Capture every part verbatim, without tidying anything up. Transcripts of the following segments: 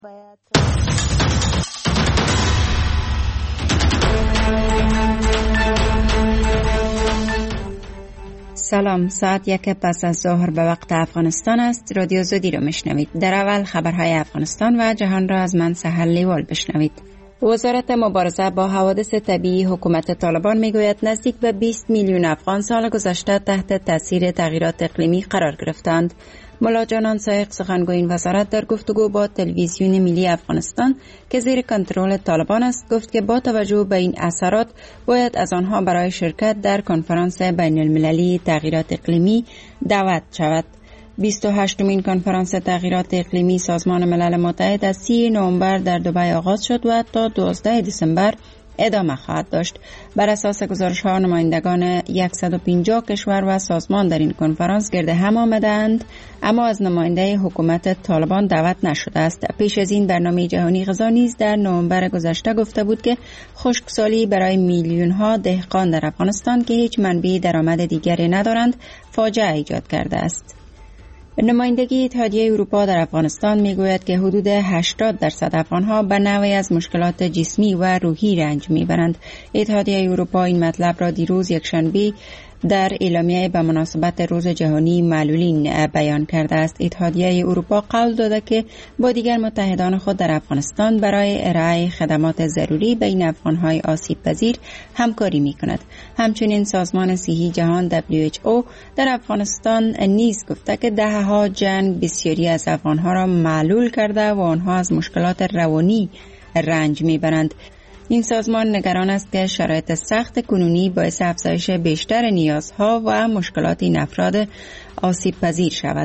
سلام، ساعت یک پس از ظهر به وقت افغانستان است. رادیو زودی رو میشنوید. در اول خبرهای افغانستان و جهان را از من سحر لیوال بشنوید. وزارت مبارزه با حوادث طبیعی حکومت طالبان میگوید نزدیک به بیست میلیون افغان سال گذشته تحت تاثیر تغییرات اقلیمی قرار گرفتند. ملا جانان سایق سخنگوی این وزارت در گفتگو با تلویزیون ملی افغانستان که زیر کنترل طالبان است گفت که با توجه به این اثرات باید از آنها برای شرکت در کنفرانس بین المللی تغییرات اقلیمی دعوت شود. بیست و هشتمین کنفرانس تغییرات اقلیمی سازمان ملل متحد از سی نوامبر در دبی آغاز شد و تا دوازده دسامبر ادامه خواهد داشت. بر اساس گزارش ها نمایندگان صد و پنجاه کشور و سازمان در این کنفرانس گرد هم آمدند، اما از نماینده حکومت طالبان دعوت نشده است. پیش از این برنامه جهانی غذا نیز در نوامبر گذشته گفته بود که خشکسالی برای میلیون ها دهقان در افغانستان که هیچ منبع درآمد دیگری ندارند فاجعه ایجاد کرده است. نمایندگی اتحادیه اروپا در افغانستان میگوید که حدود هشتاد درصد افغانها به نوعی از مشکلات جسمی و روحی رنج میبرند. اتحادیه اروپا این مطلب را دیروز یکشنبه در اعلامیه به مناسبت روز جهانی معلولین بیان کرده است. اتحادیه اروپا قول داده که با دیگر متحدان خود در افغانستان برای ارائه خدمات ضروری بین افغانهای آسیب پذیر همکاری می کند. همچنین سازمان صحی جهان دبلیو اچ او در افغانستان نیز گفته که دهها جنگ بسیاری از افغانها را معلول کرده و آنها از مشکلات روانی رنج می برند. این سازمان نگران است که شرایط سخت کنونی باعث افزایش بیشتر نیازها و مشکلات این افراد آسیب پذیر شود.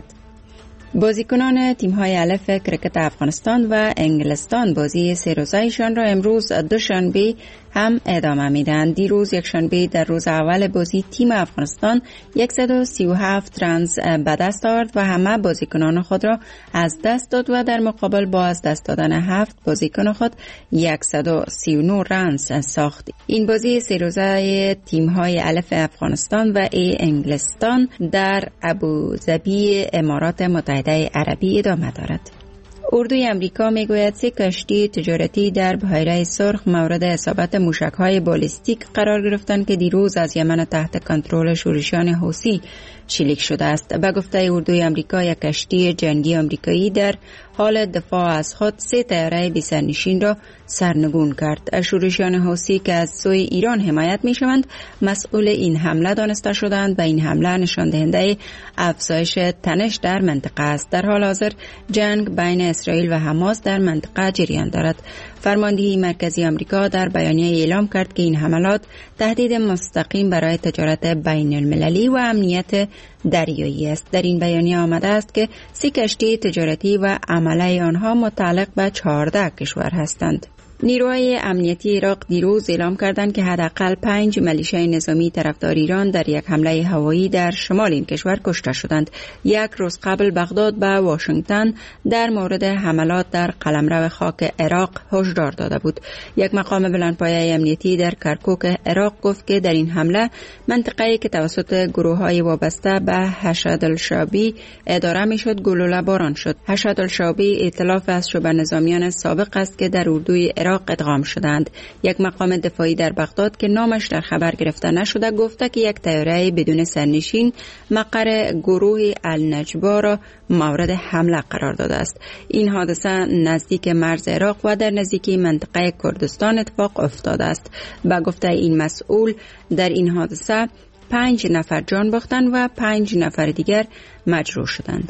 بازیکنان تیم‌های الف کرکت افغانستان و انگلستان بازی سه روزه‌ایشان را امروز دوشنبه هم ادامه میدهند. دیروز یکشنبه در روز اول بازی تیم افغانستان صد و سی و هفت رنز به دست آورد و همه بازیکنان خود را از دست داد و در مقابل با از دست دادن هفت بازیکن خود صد و سی و نه رنز ساخت. این بازی سه روزه تیم‌های الف افغانستان و ای انگلستان در ابوظبی امارات متحده عربی ادامه دارد. اردوی امریکا میگوید سه کشتی تجارتی در بحیره سرخ مورد اصابت موشک‌های بالستیک قرار گرفتند که دیروز از یمن تحت کنترل شورشیان حوثی شلیک شده است. به گفته اردوی امریکا یک کشتی جنگی آمریکایی در حال دفاع از خود سه طیاره بی‌سرنشین را سرنگون کرد. شورشیان حوثی که از سوی ایران حمایت می‌شوند مسئول این حمله دانسته شدند و این حمله نشان دهنده افزایش تنش در منطقه است. در حال حاضر جنگ بین اسرائیل و حماس در منطقه جریان دارد. فرماندهی مرکزی آمریکا در بیانیه اعلام کرد که این حملات تهدید مستقیم برای تجارت بین المللی و امنیت دریایی است. در این بیانیه آمده است که سه کشتی تجارتی و عمله آنها متعلق به چهارده کشور هستند. نیروهای امنیتی عراق دیروز اعلام کردند که حداقل پنج ملیشه نظامی طرفدار ایران در یک حمله هوایی در شمال این کشور کشته شدند. یک روز قبل بغداد به واشنگتن در مورد حملات در قلمرو خاک عراق هشدار داده بود. یک مقام بلندپایه امنیتی در کرکوک عراق گفت که در این حمله منطقه‌ای که توسط گروه‌های وابسته به حشد الشعبی اداره می‌شد گلوله باران شد. حشد الشعبی ائتلاف از شبه نظامیان سابق است که در اردوی عراق ادغام شدند. یک مقام دفاعی در بغداد که نامش در خبر گرفته نشده گفته که یک طیاره بدون سرنشین مقر گروه النجبا را مورد حمله قرار داده است. این حادثه نزدیک مرز عراق و در نزدیکی منطقه کردستان اتفاق افتاده است. با گفته این مسئول در این حادثه پنج نفر جان باختند و پنج نفر دیگر مجروح شدند.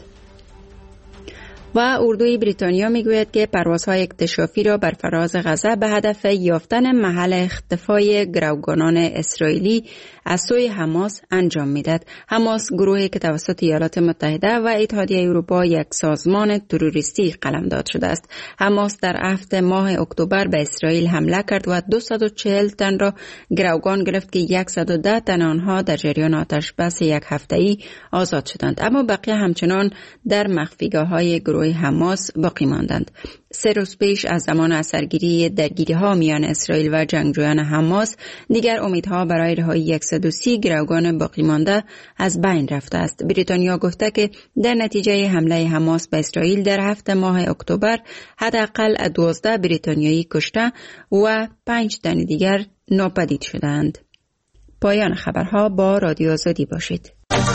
و اردوی بریتانیا میگوید که پروازهای اکتشافی را بر فراز غزه به هدف یافتن محل اختفای گروگانان اسرائیلی از سوی حماس انجام میدهد. حماس گروهی که توسط ایالات متحده و اتحادیه اروپا یک سازمان تروریستی قلمداد شده است. حماس در هفته ماه اکتبر به اسرائیل حمله کرد و دویست و چهل تن را گروگان گرفت که صد و ده تن آنها در جریان آتش بس یک هفته‌ای آزاد شدند، اما بقیه همچنان در مخفیگاه‌های گروه نیروهای حماس باقی ماندند. سه روز پیش از زمان اثرگیری درگیری‌ها میان اسرائیل و جنگجویان حماس، دیگر امیدها برای رهایی صد و سی گروگان باقی مانده از بین رفته است. بریتانیا گفته که در نتیجه حمله حماس به اسرائیل در هفت ماه اکتبر حداقل دوازده بریتانیایی کشته و پنج تن دیگر ناپدید شدند. پایان خبرها. با رادیو آزادی باشید.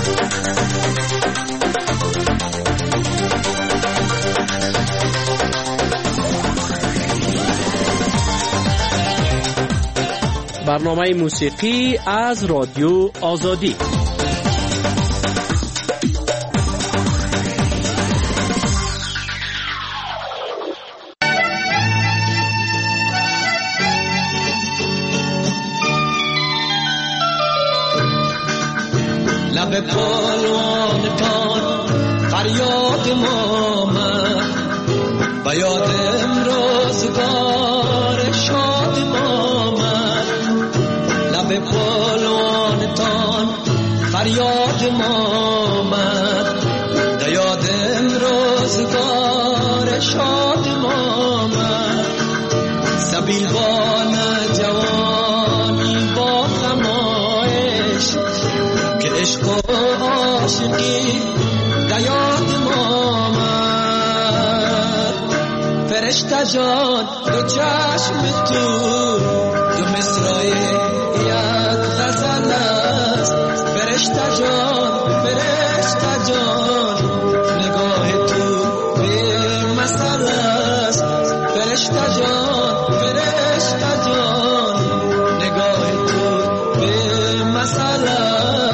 برنامه موسیقی از رادیو آزادی. لب پالوانتان فریاد ما من و یاد امروزگار شاد ما من. لب پالوانتان فریاد ما من و یاد امروزگار شاد ما من. سبیلوان جوانی با خمایش که عشق و عاشقی در یاد ما آمد. فرشته جان دو چشم تو دو مصرع یک غزل است. فرشته جان فرشته جان نگاه تو به مثل است. فرشته جان فرشته جان نگاه تو به مثل است.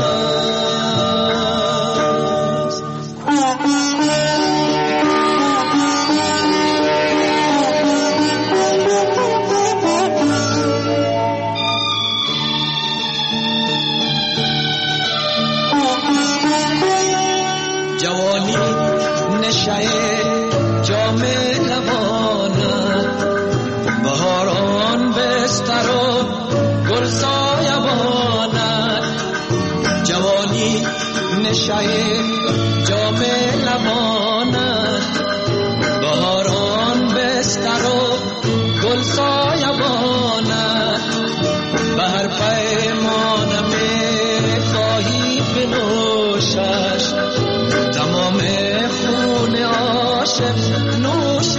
جام لبانت بهاران بستر و گل سایبانت. به هر پیمانم خواهی بنوشش تمام خون عاشق نوش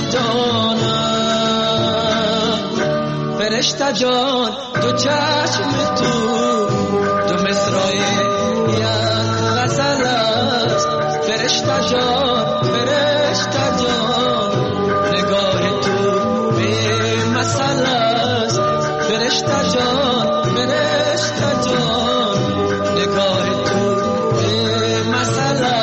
جانت. فرشته جان دو چشم تو دو مصرع غزل است. فرشته جان فرشته جان نگاه تو به مثل است. فرشته جان فرشته جان نگاه تو به مثل است.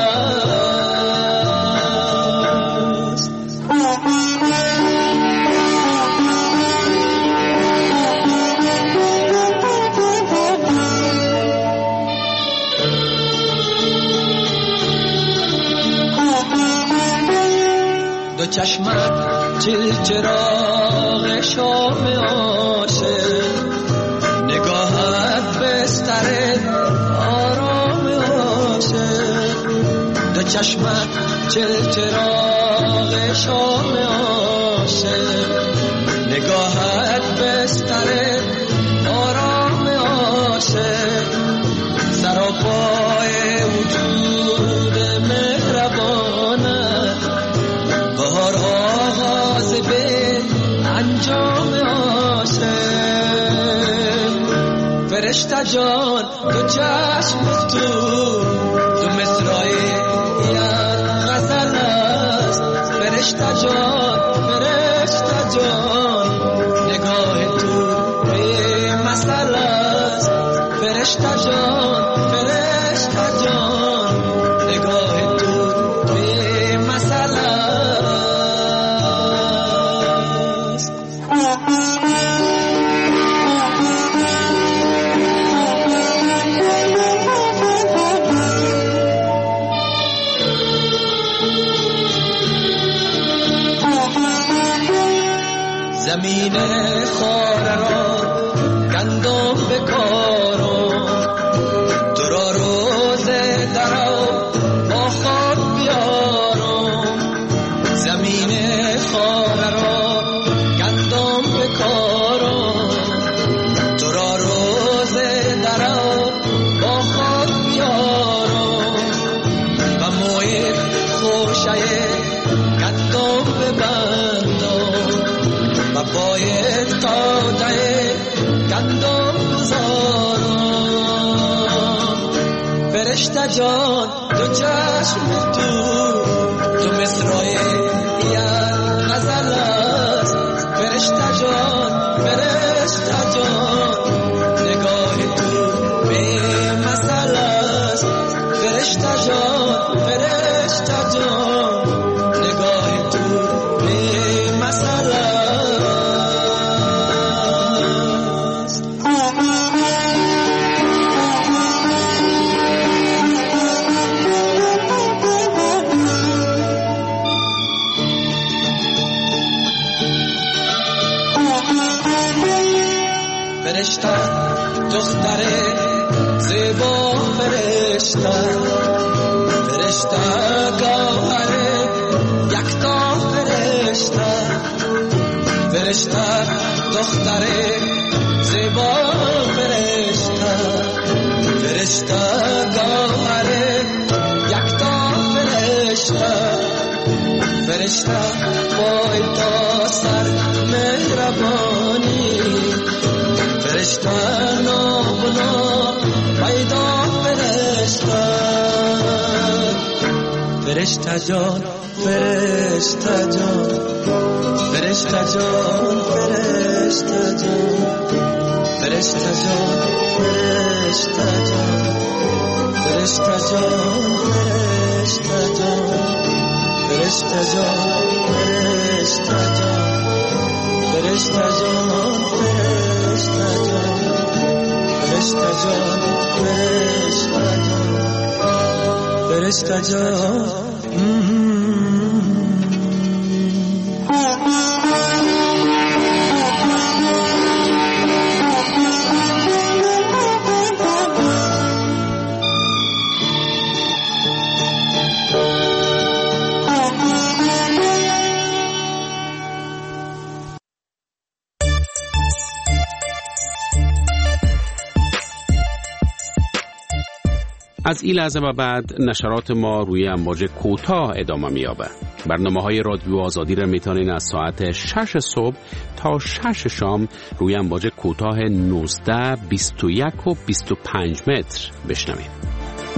چشمت چل چراغ شام عاشق نگاهت بستر آرام عاشق. دو چشمت چل چراغ شام عاشق نگاهت بستر آرام عاشق. سراپای وجود مهربانت بهار آغاز به انجام عاشق. فرشته جان دو چشم تو دو مصرع یک غزل است. فرشته جان فرشته جان نگاه تو به مثل است. فرشته جان فرشته جان نگاه تو به مثل است. زمین خاره را گندم بکارم تو را روز درو با خود بیارم. فرشته جان دو چشم تو تو مصرای یک غزل است فرشته جان فرشته جان نگاه تو به مثل است فرشته جان فرشته جان نگاه تو به مثل است فرشته دختر زیبا فرشته فرشته گوهر یکتا فرشته فرشته دختر زیبا فرشته فرشته گوهر یکتا فرشته فرشته پای تا سر مهربانی فرشته نابنا پیدا فرشته فرشته جان فرشته جان فرشته جان فرشته جان فرشته جان فرشته جان فرشته جان فرشته جان فرشته جان فرشته جان فرشته جان فرشته جان فرشته جان فرشته جان فرشته جان از این لحظه و بعد نشرات ما روی امواج کوتاه ادامه می‌یابد. برنامه‌های رادیو آزادی را می‌تونین از ساعت شش صبح تا شش شام روی امواج کوتاه نوزده، بیست و یک و بیست و پنج متر بشنوید.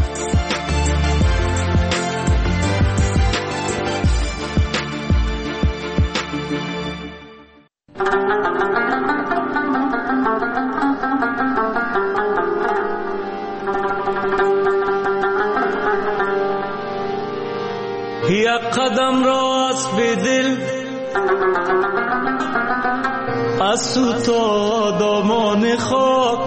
یک قدم را از به دل از سو تا دامان خاک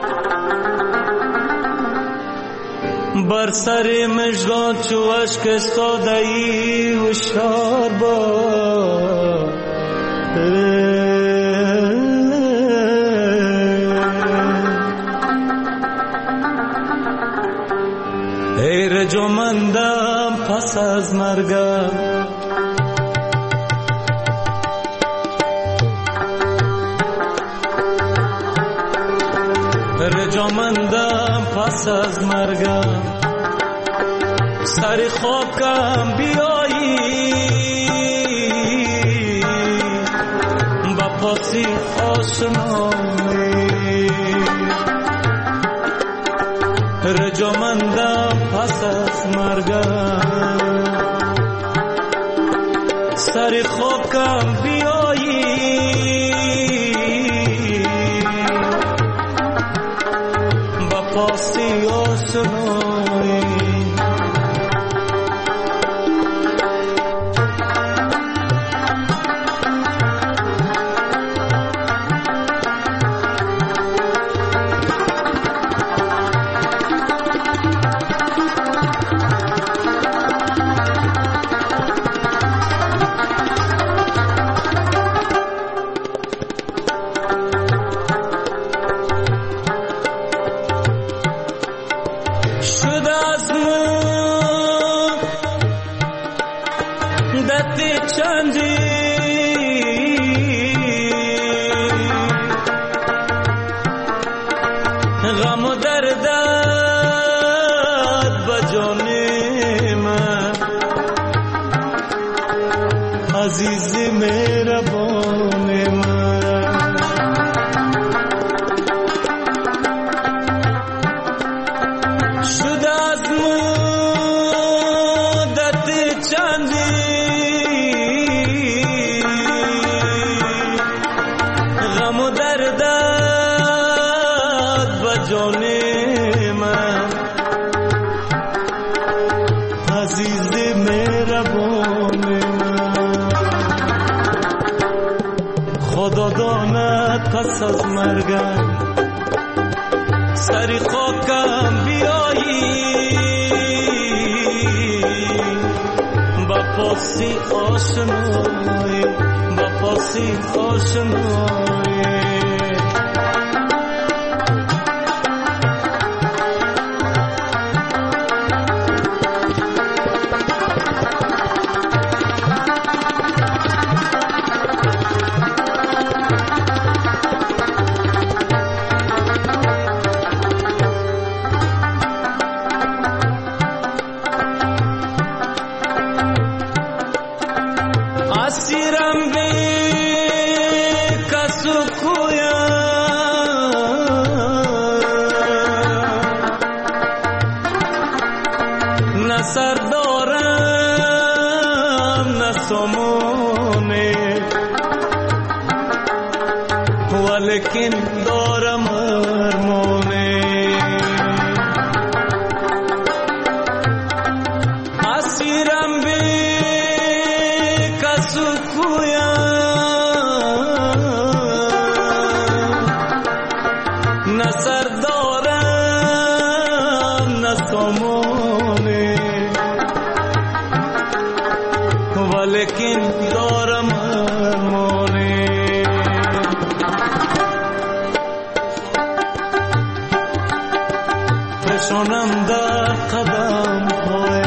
بر سر مژگان چو اشک استاده ای هوشیار باش ای رجمندم پس از مرگم رجمندم پس از مرگم سر خاکم بیایی با پاسی آشنایی رجمندم پس از مرگم سر خاکم بیایی با پاسی آشنایی جان من عزیز مهربان من خدا داند پس از مرگم سری خاکم بیایی با پاسی آشنایی با پاسی آشنایی لیکن دارم ارمانه اسیرم بی کسو کویا نه سر دارم نه سامانه ولیکن دارم ارمانه شانم در قدم های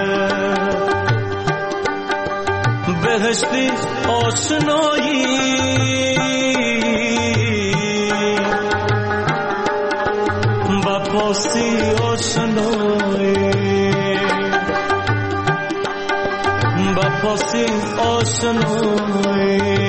بهشتی آشنایی با پاسی آشنایی با پاسی آشنایی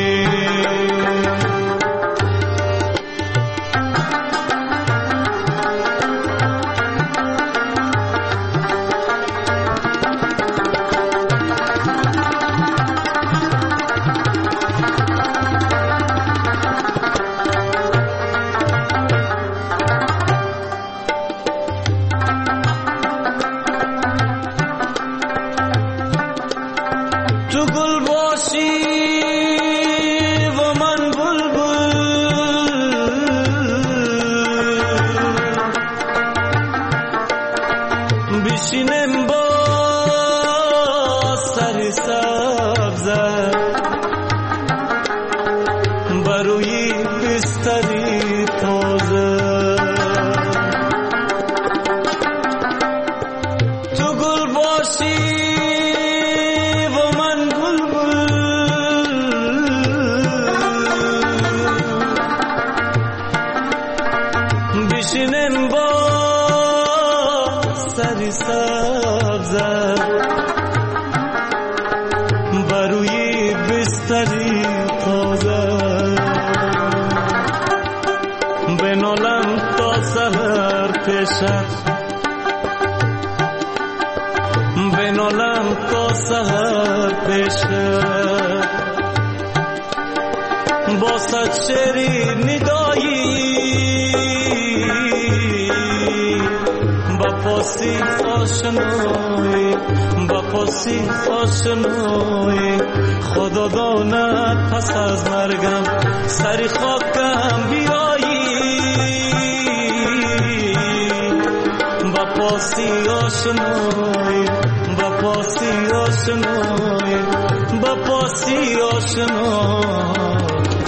تو گل باشی و من بلبل بشینم با سر سبزه بروی بستری تازه تو گل باشی بشینم با سری سبزه بروی بستری تازه بنالم تا سحر پیشت بنالم تا سحر پیشت با صد شعری ندایی با پاسی آشنایی با پاسی آشنایی خدا داند پس از مرگم سری خاکم بیایی با پاسی آشنایی با پاسی آشنایی با پاسی آشنایی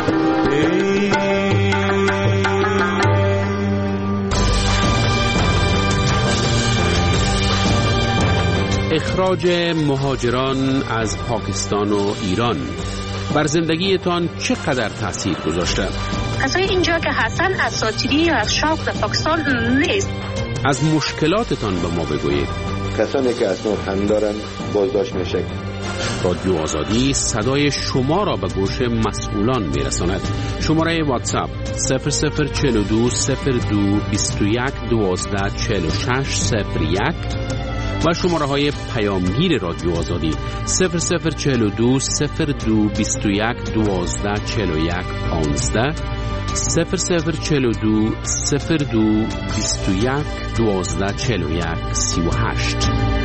اخراج مهاجران از پاکستان و ایران بر زندگیتان چقدر تأثیر گذاشته؟ کسای اینجا که هستن اساطیری یا از شوق در پاکستان نیست. از مشکلاتتان به ما بگویید. کسانی که اسناد هم دارن بازداشت میشه. رادیو آزادی صدای شما را به گوش مسئولان میرساند. شماره واتساپ صفر صفر چهل و دو صفر دو بیست و یک دوازده چهل و شش صفر یک و شماره های پیامگیر رادیو آزادی صفر صفر چهل و دو صفر دو بیست و یک دوازده چهل و یک پانزده، صفر صفر چهل و دو صفر دو بیست و یک دوازده چهل و یک سی و هشت.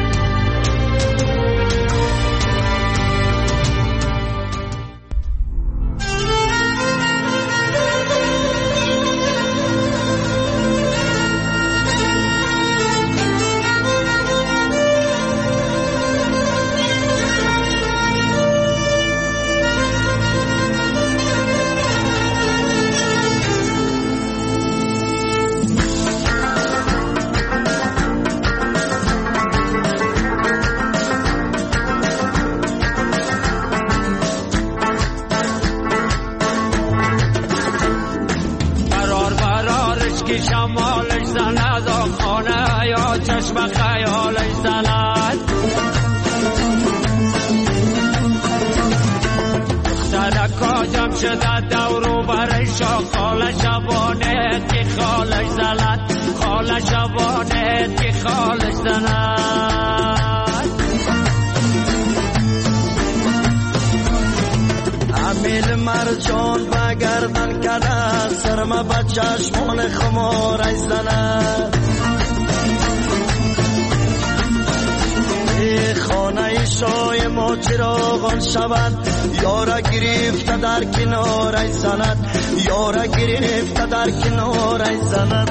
مرجان و گردن کرده سرما با چشمان خمار ای زند ای خانه شای ما چراغان شود یارا گرفته در کنار ای زند یارا گرفته در کنار ای زند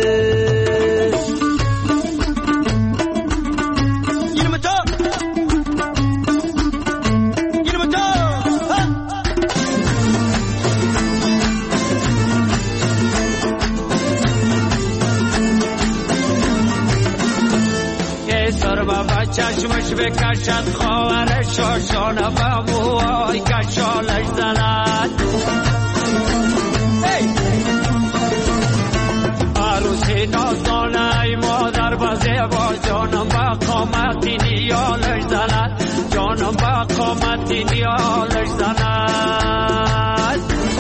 چشمش بکشد خواهر شاشانه و موهای کشالش زند عروسی نازانه ای مادر و زیبا جانم با قامتی نیالش زند جانم با قامتی نیالش زند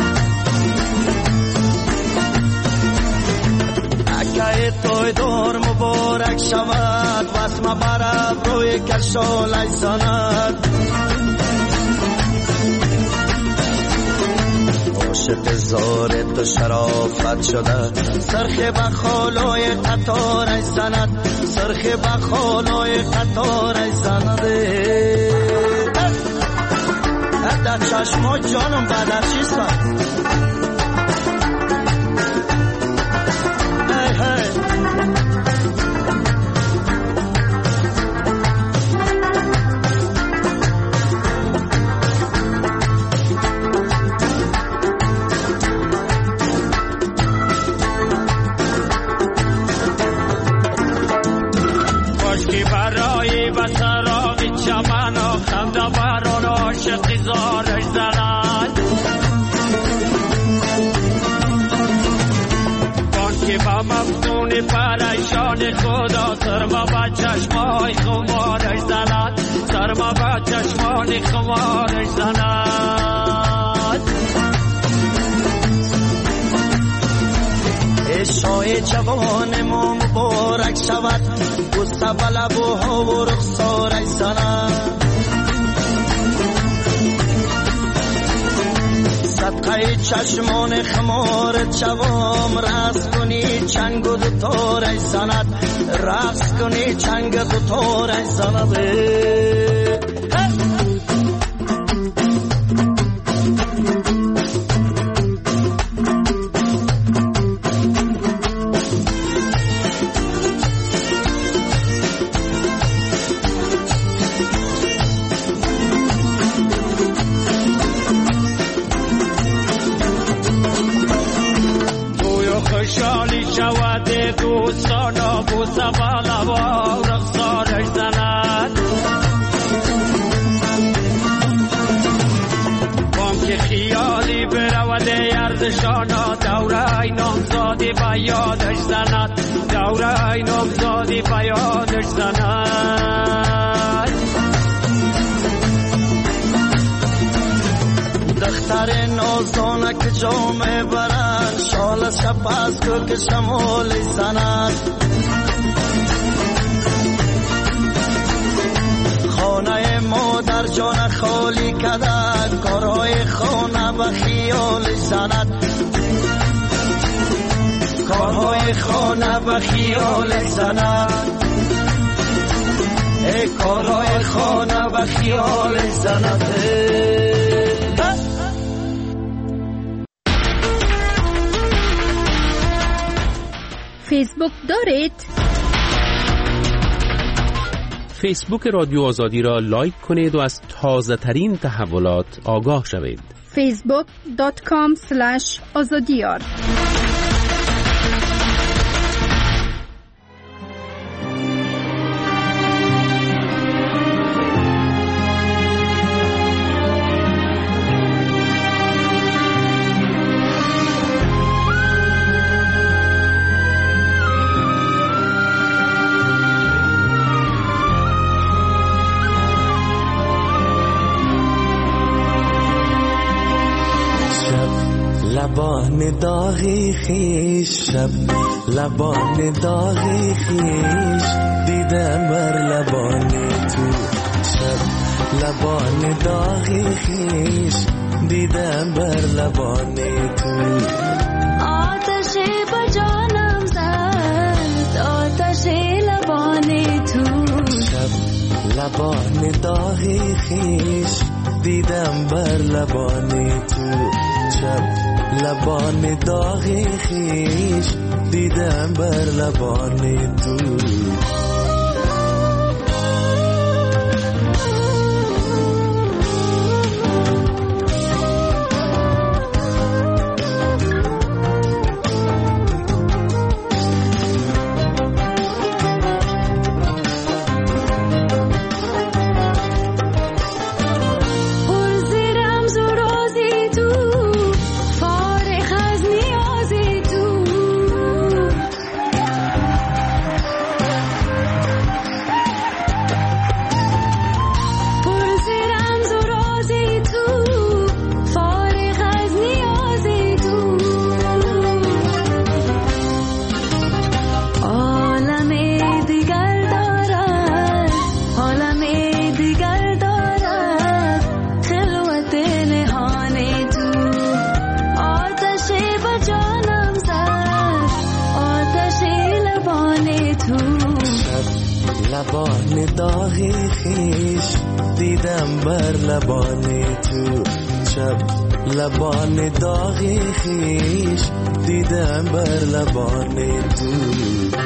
اکه توی دور مبارک شود واسم برب روی کشالش زند عاشق زار تو شرافت شده سرخ بخالای قطارش زند سرخ بخالای قطارش زند در چشما جانم بدر چیستم پریشان خدا سرما با چشمای خمارش زند سرما با چشمان خمارش زند عشای جوان ما مبارک شود بوسه به لبوها و رخسارش زند صدقه چشمان خمار جوام رقص کنی چنگ و دوتارش زند رقص کنی چنگ دوتارش زند دوستانا بوسه بالا و رخسارش زند بانک خیالی برود یردشانا دوره ای نامزادی به یادش زند دوره ای نامزادی به یادش زند دختر نازانک جامه برند شال شب از گل که شمال زند خانه مادر جان خالی کدد کارهای خانه به خیال زند کارهای خانه به خیال زند ای کارهای خانه به خیال زند فیسبوک دارید؟ فیسبوک رادیو آزادی را لایک کنید و از تازه ترین تحولات آگاه شوید. فیسبوک دات کام اسلش آزادیار. لبان داغی خیش شب لبان داغی خیش دیدم بر لبان تو شب لبان داغی خیش دیدم بر لبان تو آتش با جانم زد آتش لبان تو شب لبان داغی خیش دیدم بر لبان تو شب لبان داغی خیش دیدم بر لبان تو لبان داغی خیش دیدم بر لبان تو شب لبان داغی خیش دیدم بر لبان تو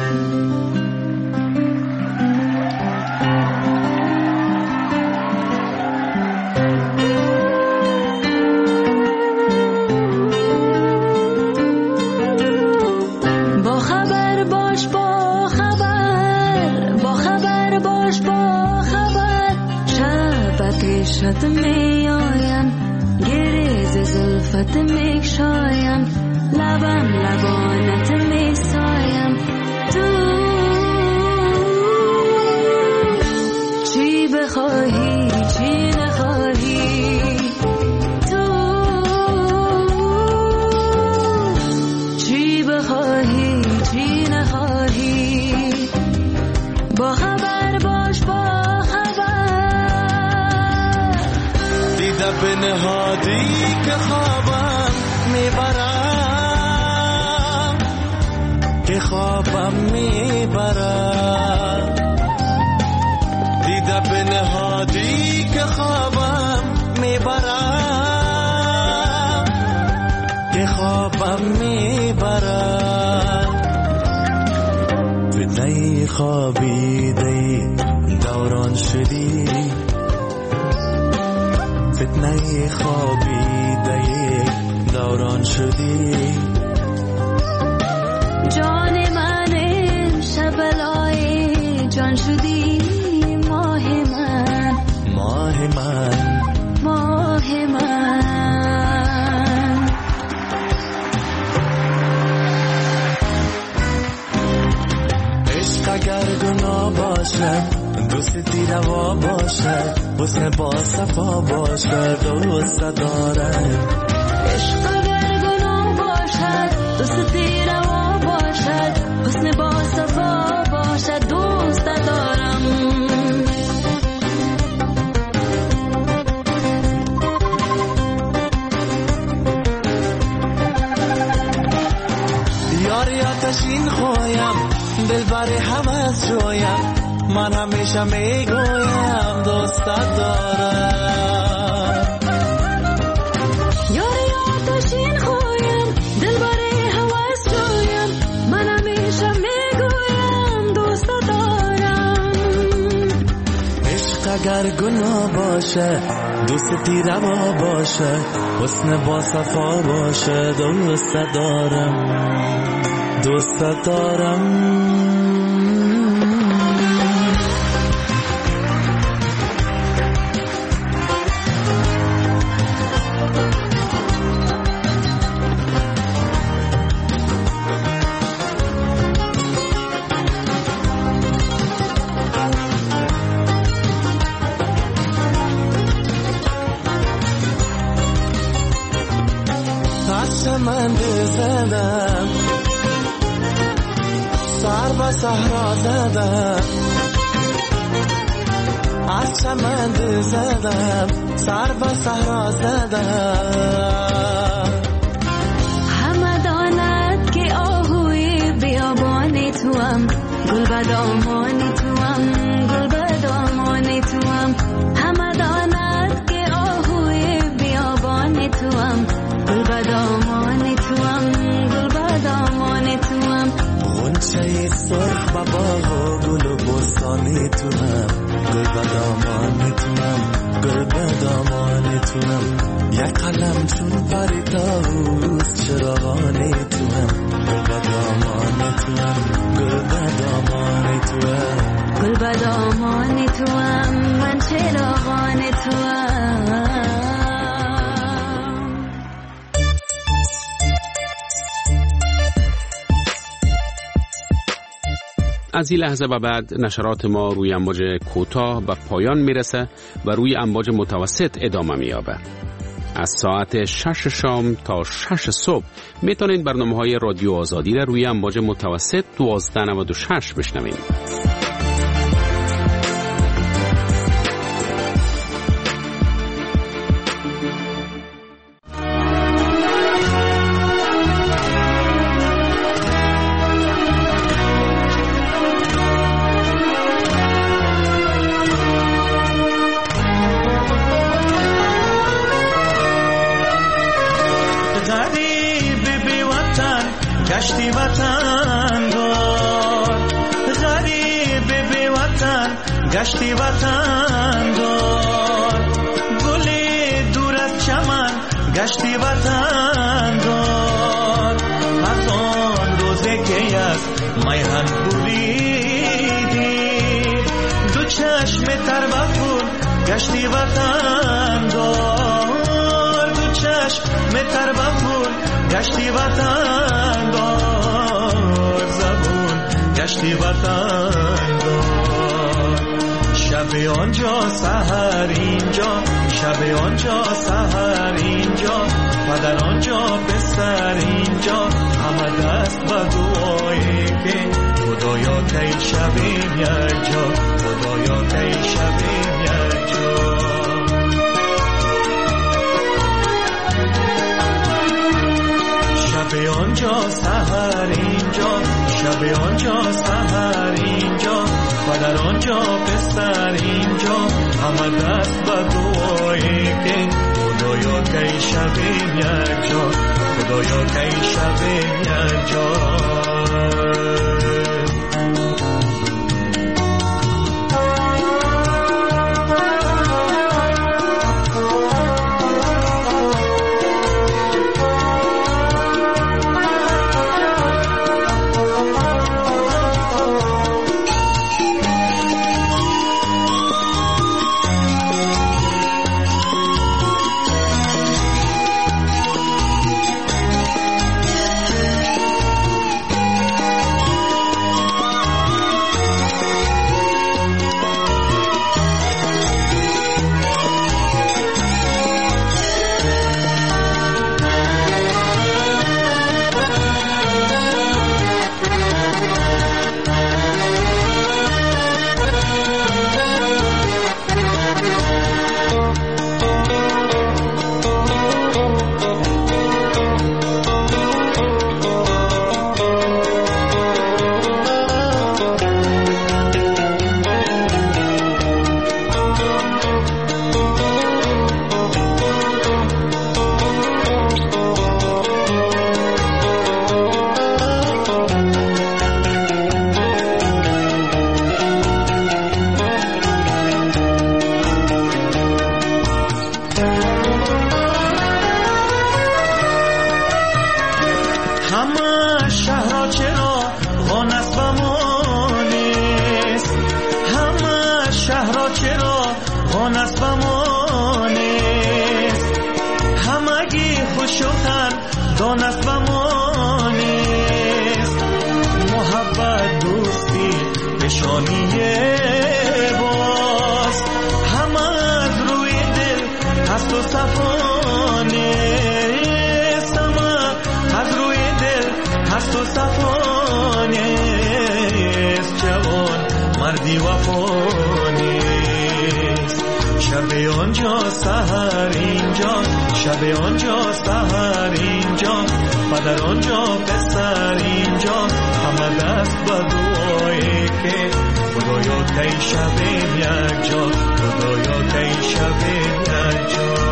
شد می آیم گریز زلفت می شایم لبم لبانت می سایم تو چی بخواهی چی نخواهی تو چی بخواهی چی نخواهی با خبر باش با به نهادی که خوابم میبرم که خوابم میبرم دیده به نهادی که خوابم میبرم که خوابم میبرم فتنه خوابیده دوران شدی فتنه خوابیده دوران شدی جان من شبلای جان شدی ماه من ماه من ماه من عشق اگر گناه باشد دوستی روا باشد حسن با صفا باشد دوست دارم عشق اگر گناه باشد دوستی روا باشد حسن با صفا باشد دوست دارم یاری آتشین خویم دلبر هوس جویم من همیشه میگویم دوستت دارم یاری آتشین خویم دلبر هوس جویم من همیشه میگویم دوستت دارم عشق اگر گناه باشه دوستی روا باشه حسن با صفا باشه دوستت دارم دوستت دارم من بزدم سر به صحرا زدم از چمن بزدم سر به صحرا زدم همه داند که آهوی بیابان توام گل به دامان توام گل به دامان توام همه داند که آهوی بیابان توام گل به دامان توام گل به دامان توام غنچه سرخ و باغ و گل و بستانی توام گل به دامان توام گل به دامان توام یک قلم چون پری طاووس چراغانی توام گل به دامان توام گل به دامان توام گل به دامان توام من چراغان توام از این لحظه و بعد نشرات ما روی امواج کوتاه به پایان میرسه و روی امواج متوسط ادامه میابه. از ساعت شش شام تا شش صبح میتونید برنامه‌های رادیو آزادی را روی امواج متوسط دوازده نود و شش بشنوید. گشتی وطن دار غریب بی وطن گشتی وطن دار گلی دور از چمن گشتی وطن دار از آن روزی که از میهن بریدی دو چشم تر و خون گشتی وطن دار دو چشم تر و خون گشتی وطن دار زبون گشتی وطن دار شب آنجا سحر اینجا شب آنجا سحر اینجا و در آنجا بستر اینجا همه دست به دعایی که خدایا کی شبیم یک جا خدایا کی شبیم یک جا شب آنجا سحر اینجا شب آنجا سحر اینجا و در آنجا بستر اینجا همه دست به دعایی که خدایا کی شبیم یک جا خدایا کی شبیم یک جا همه شهرها چرا غان است و ما نیست، همه شهرها چرا غان است و ما نیست، همگی خوش و خندان است و ما نیست، محبت دوستی نشانیه باز، همه از روی دل هست و صفا نیست، همه از روی دل هست و صفا نیست، جوان مردی وفا نیست، شب آنجا سحر اینجا، شب آنجا سحر اینجا، پدر آنجا پسر اینجا، همه دست به دعایی که خدایا کی شبیم یک جا، خدایا کی شبیم یک جا.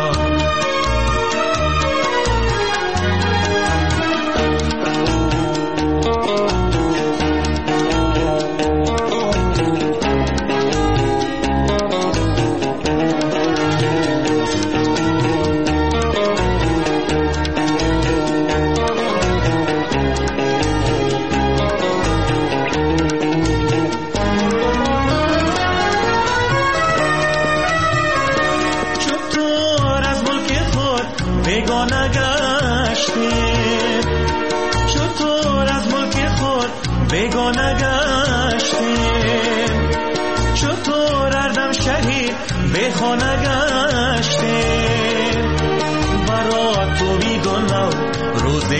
بیگانه گشتیم، چطور اردم شهید به خانه گشتیم، برا تو میدونم روزی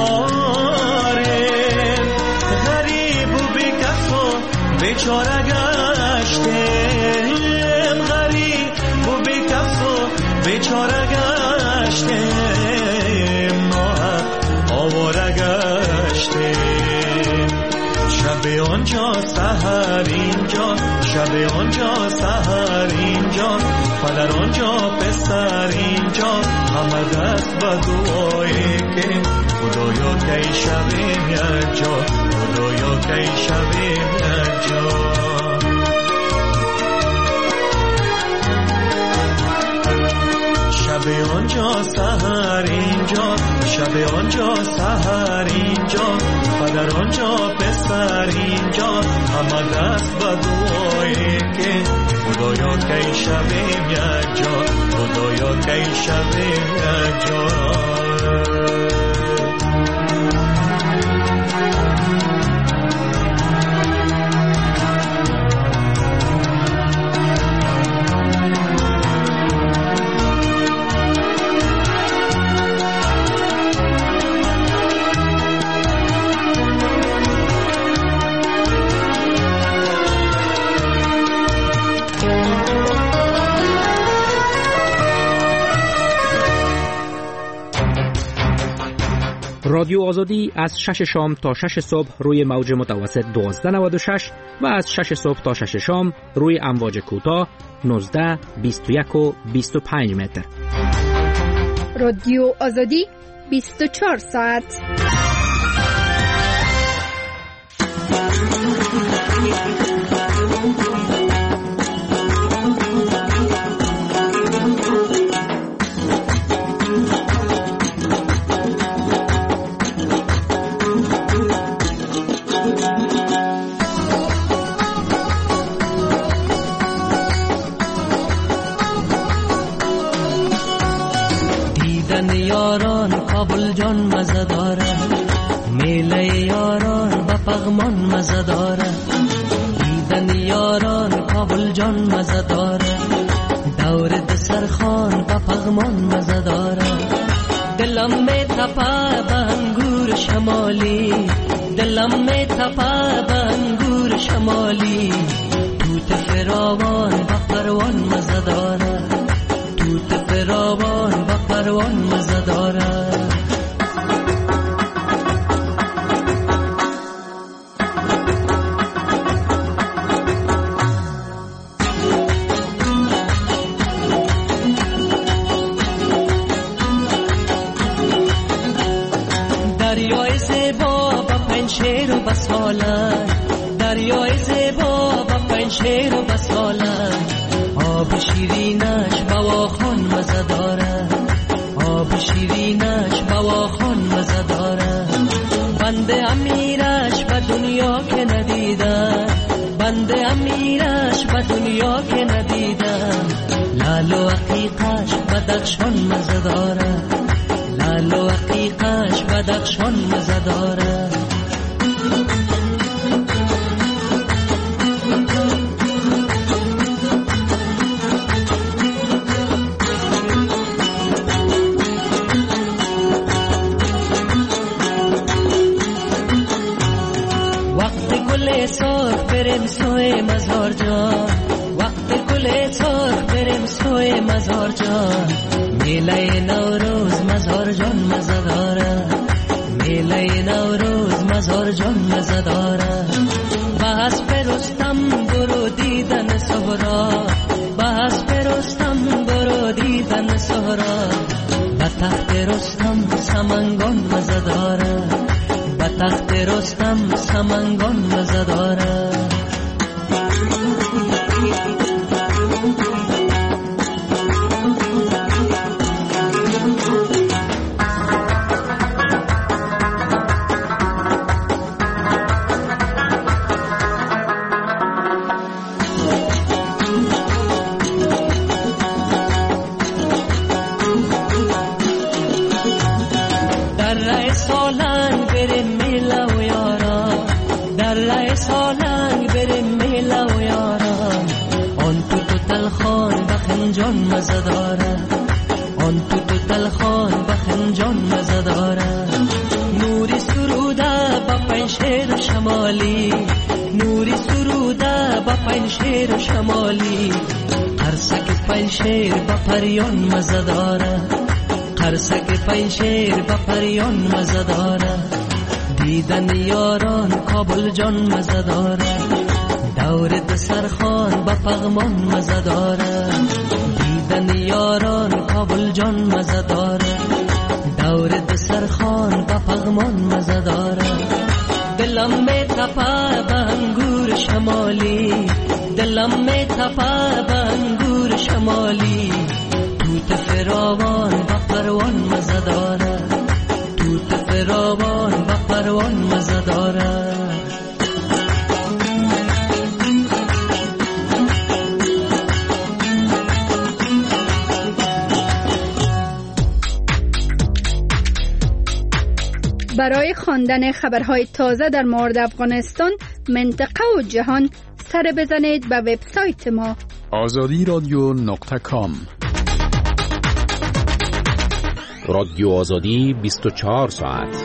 نداریم، غریب و بیکس و بیچاره گشتیم، غریب و بیکس و بیچاره گشتیم، ناحق آواره گشتیم، شب آنجا سحر اینجا، شب آنجا سحر اینجا، پدر آنجا پسر اینجا، همه دست به دعایی که خدایا کی شبیم یک جا، خدایا کی شبیم یک جا. شب آنجا سحر اینجا، شب آنجا سحر اینجا، پدر آنجا پسر اینجا، همه دست به دعایی که خدایا کی شبیم یک جا، خدایا کی شبیم یک جا. رادیو آزادی از شش شام تا شش صبح روی موج متوسط دوازده نود و شش و از شش صبح تا شش شام روی امواج کوتاه نوزده، بیست و یک و بیست و پنج متر. رادیو آزادی بیست و چهار ساعت. یاران کابل جان مزه داره، میله یاران با پغمان مزه داره، دیدن یاران کابل جان مزه داره، دور دسرخان با پغمان مزه داره، دلم می تپه به انگور شمالی، دلم می تپه به انگور شمالی، توت فراوان با پروان مزه داره، توت فراوان با پروان مزه داره. دریای زیبا با پنشیر و بساله، دریای زیبا با پنشیر و بساله، آب شیرینش بواخان مزه داره، آب شیرینش بواخان مزه داره. بدخشان مزه داره، لعل و عقیقش بدخشان مزه داره. سرخ بریم سوی مزار جان، وقت گل سرخ بریم سوی مزار جان. میله نوروز مزار جان مزه داره، میله نوروز مزار جان مزه داره. بس پرستم برو دیدن سهرا، بس پرستم برو دیدن سهرا. به تخت رستم سمنگان مزه داره، به تخت رستم سمنگان مزه داره. جان مزه داره، آن تو تو تلخان بخن جان مزه داره. نوری سروده با پنشیر شمالی، نوری سروده با پنشیر شمالی. قرصک پنشیر با پریان مزه داره، قرصک پنشیر با پریان مزه داره. دیدن یاران کابل جان مزه داره، دور دسرخان با پغمان مزه داره. دیدن یاران کابل جان مزه داره، دور دسرخان با پغمان مزه داره. دلم می تپه به انگور شمالی، دلم می تپه به انگور شمالی. توت فراوان با پروان مزه داره، توت فراوان با پروان مزه داره. برای خواندن خبرهای تازه در مورد افغانستان، منطقه و جهان سر بزنید به وبسایت ما آزادی رادیو نقطه کام. رادیو آزادی بیست و چهار ساعت.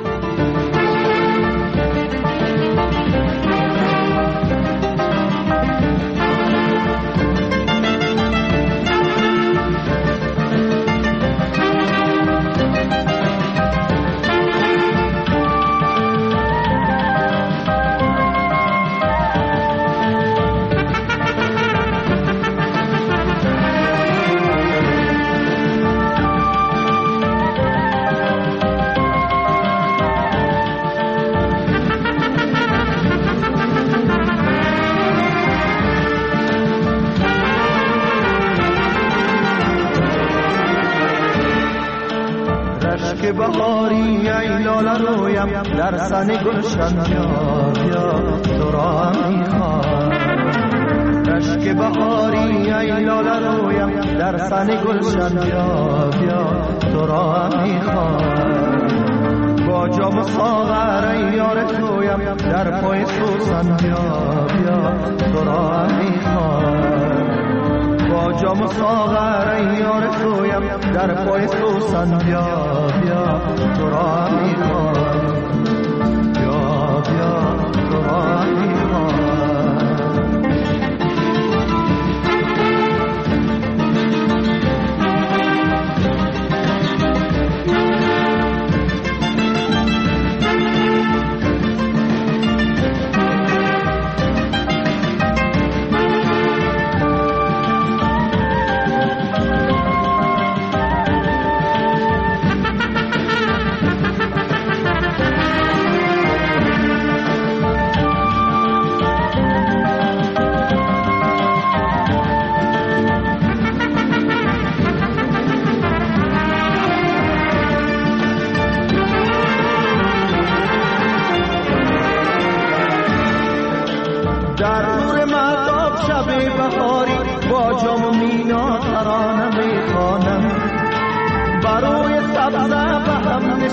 بهاری ای لاله رویم در سن گلشن بیا بیا تو را میخوام. رشک بهاری ای لاله رویم در سن گلشن بیا بیا تو را میخوام. با جام ساغر ای یار تویم در پای سوسن بیا بیا تو را میخوام. با جام ساغر ای یار تویم در پای سوسن بیا بیا تو را میخوام. بیا بیا تو را میخوام.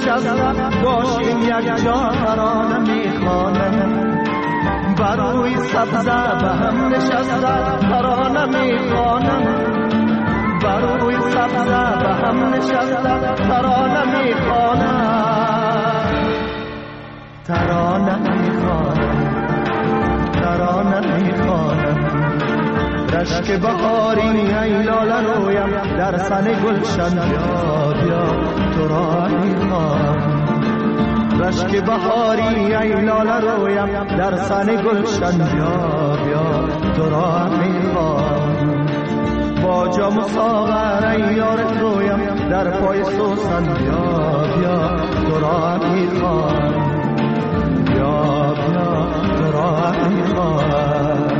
نشستم باشیم یک جا ترانه میخوانم بر روی سبزه به هم نشستم ترانه میخوانم بر روی سبزه به هم نشستم ترانه میخوانم ترانه میخوانم ترانه میخوانم رشک بهاری ای لاله رویم در سن گلشن بیا بیا تو را میخوام رشک بهاری ای لاله رویم در سن گلشن بیا بیا تو را میخوام با جام ساغر ای یار رویم در پای سوسن بیا بیا تو را میخوام بیا بیا تو را میخوام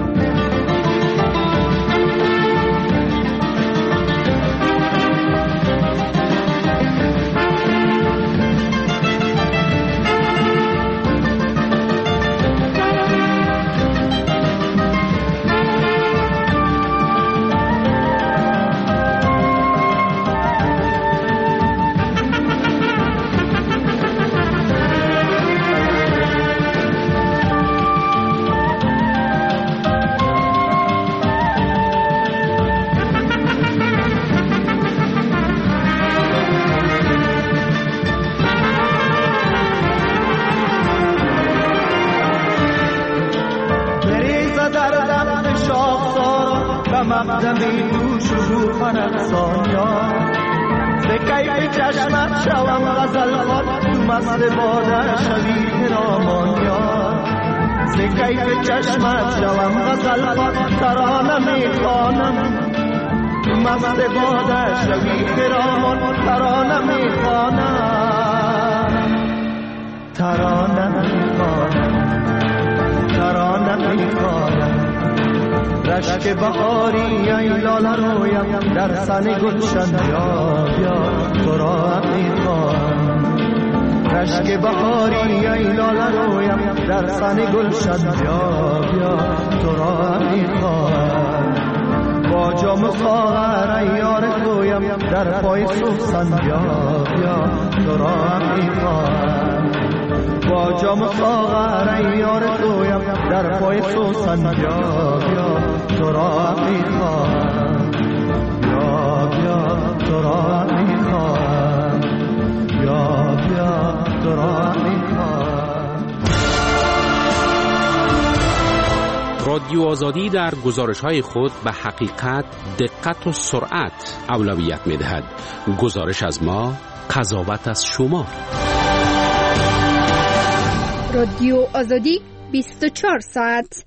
مقدمی تو شکوفن افسانیا به کیف چشمت شوم غزل خوان تو مست باده شوی پیرامانیا به کیف چشمت شوم غزل خوان ترانه میخوانم تو مست باده شوی پیرامان ترانه میخوانم ترانه میخوانم ترانه میخوانم رشک بهاری ای لاله رویم در سن گلشن بیا بیا تو را میخوام رشک بهاری ای لاله رویم در سن گلشن بیا بیا تو را میخوام با جام ساغر ای یار رویم در پای سوسن بیا بیا تو را میخوام با جام ساغر ای یار رویم در پای سوسن بیا بیا تو را میخوام بیا بیا تو را میخوام بیا بیا تو را میخوام. رادیو آزادی در گزارش‌های خود به حقیقت، دقت و سرعت اولویت می‌دهد. گزارش از ما، قضاوت از شما. رادیو آزادی بیست و چهار ساعت.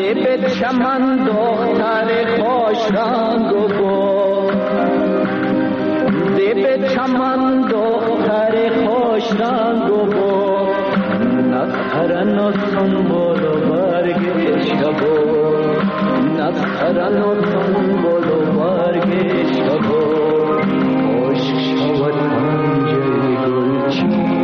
به چمن دختر خوش رنگ و بو به چمن دختر خوش رنگ و بو نظرن و سنبول و برگ شبو نظرن و سنبول و برگ شبو عشق شود پنجه گلچین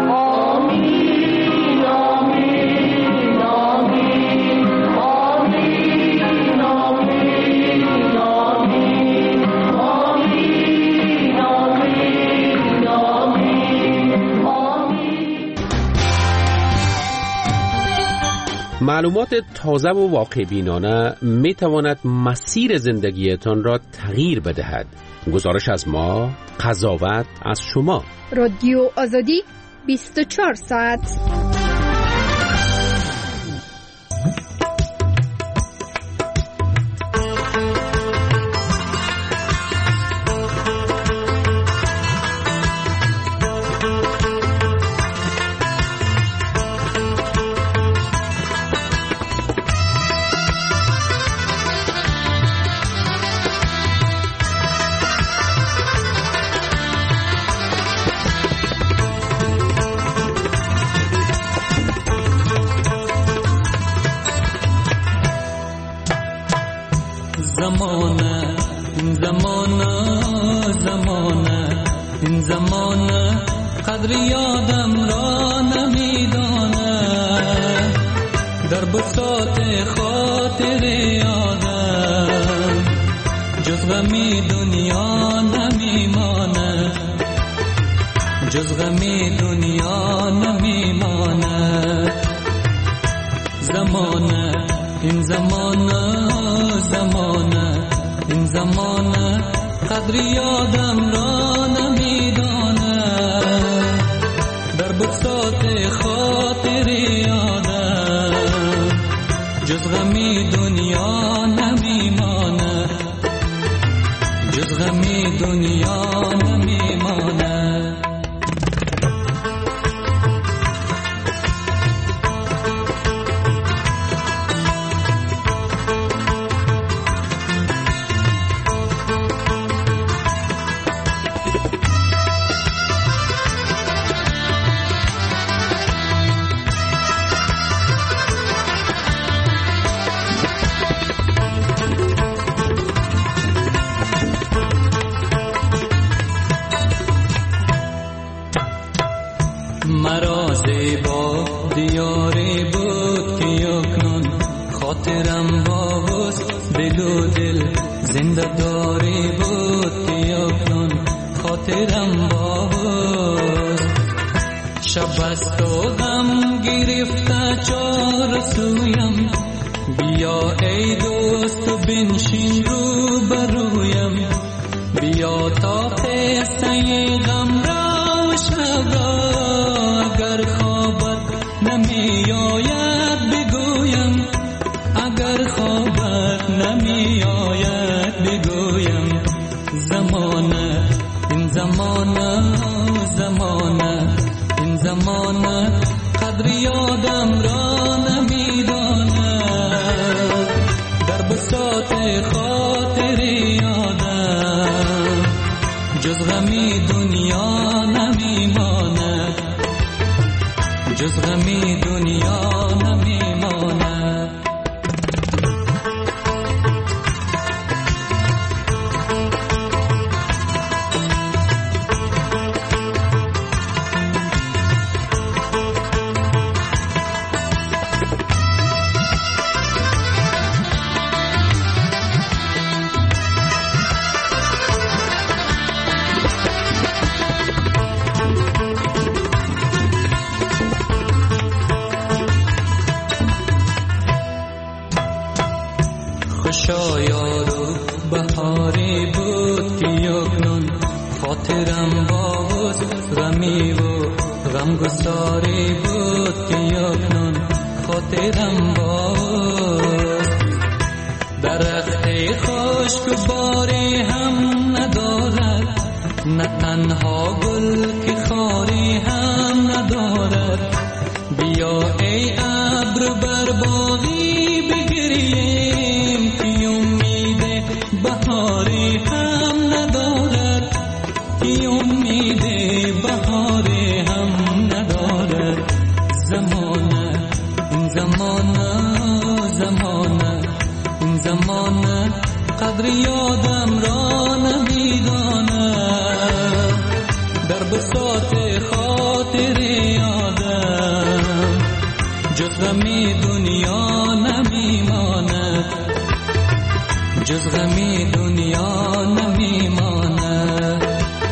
معلومات تازه و واقع بینانه می تواند مسیر زندگیتان را تغییر بدهد. گزارش از ما، قضاوت از شما. رادیو آزادی بیست و چهار ساعت. زمانه این زمانه زمانه این زمانه قدر یادم را نمیدانه در بساط خاطر یادم جز غمی دنیا نمیمانه جز غمی دنیا نمیمانه زمانه این زمانه زمانه این زمانه قدر یادم را نمیدانه در بساط خاطر یادم جز غمی دنیا نمیمانه جز غمی دنیا نمیمانه مرا زیبا دیاری بود که اکنون خاطرم با حسن دل و دل زنده داری بود که اکنون خاطرم با حسن شب است و غم گرفته چار سویم بیا ای دوست و بنشین رو برویم بیا تا قصه غم را و شب را اگر خوابت نمی آید بگویم اگر خوابت نمی آید بگویم زمانه این زمانه زمانه این زمانه قدر یادم را نمی داند در بساط خاطر یادم جز غمی دنیا نمی ماند جز غمی دنیا نمی ماند شایارو بهاری بود که یکنون خاطرم با حسن غمی و غمگساری بود که یکنون خاطرم با حسن درخت خشک باری هم ندارد نه تنها گل که خاری هم ندارد بیا ای ابر بر باغی بگریم که امید بهاری هم ندارد، که امید بهاری هم ندارد. زمانه این زمانه زمانه این زمانه قدر یادم را نمیداند، در بساط خاطر یادم جز غمی دنیا نمیماند، جز غمی دنیا نمیماند.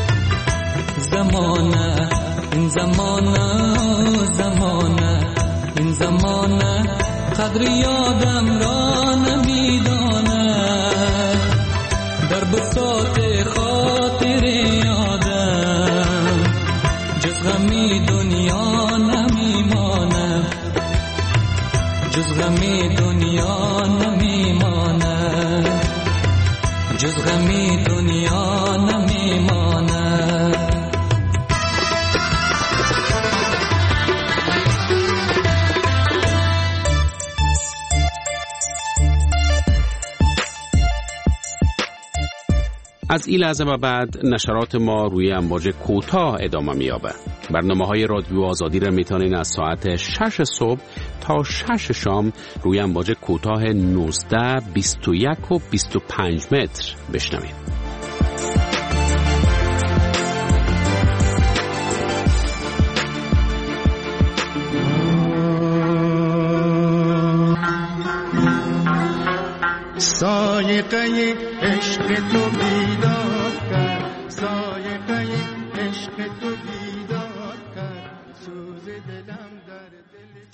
زمانه این زمانه زمانه این زمانه قدر یادم را نمیداند، در بساط خاطر یادم جز غمی دنیا نمیماند، جز غمی دنیا نمیماند، جز غمی دنیا نمیماند. از این لحظه و بعد نشرات ما روی امواج کوتاه ادامه می‌یابد. برنامه‌های رادیو آزادی را میتونین از ساعت شش صبح تا شش شام روی امواج کوتاه نوزده، بیست و یک و بیست و پنج متر بشنوید. سایقه عشق تو بیدار کرد، سایقه عشق تو بیدار کرد، سوز دلم در دل